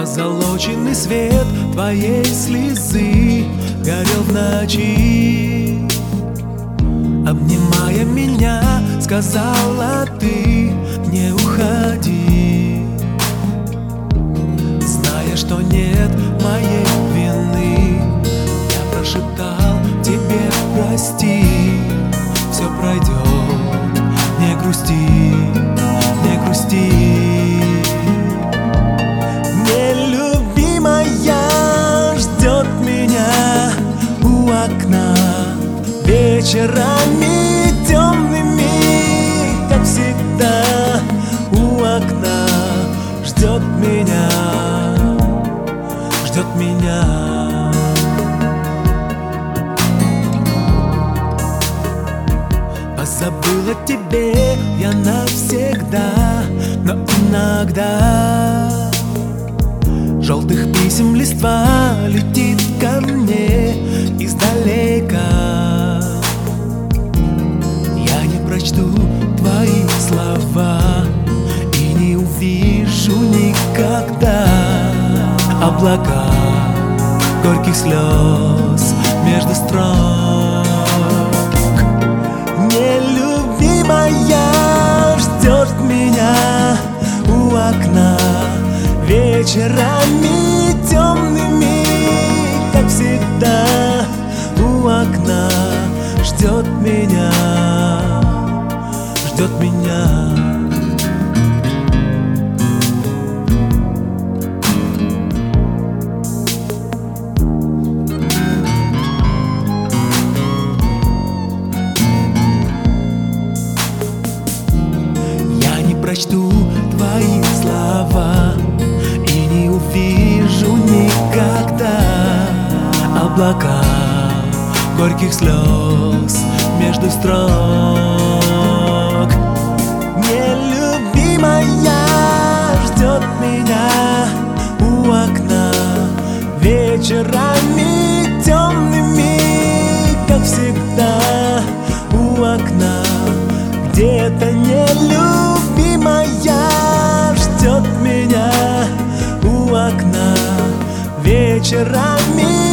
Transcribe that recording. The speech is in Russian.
Позолоченный свет твоей слезы горел в ночи. Обнимая меня, сказала ты: не уходи. Зная, что нет моей вины, я прошептал тебе: прости. Все пройдет, не грусти, не грусти. Нелюбимая ждет меня у окна вечерами темными, как всегда. У окна ждет меня, ждет меня. Позабыла тебе я навсегда, но иногда желтых писем листва летит ко мне издалека. Я не прочту твои слова и не увижу никогда облака горьких слез между строк. Нелюбимая ждет меня у окна вечерами темными, как всегда. У окна ждет меня, ждет меня. Прочту твои слова и не увижу никогда облака горьких слез между строк. Нелюбимая ждет меня у окна вечерами темными, как всегда. У окна где-то нелюбимая ждет меня у окна вечерами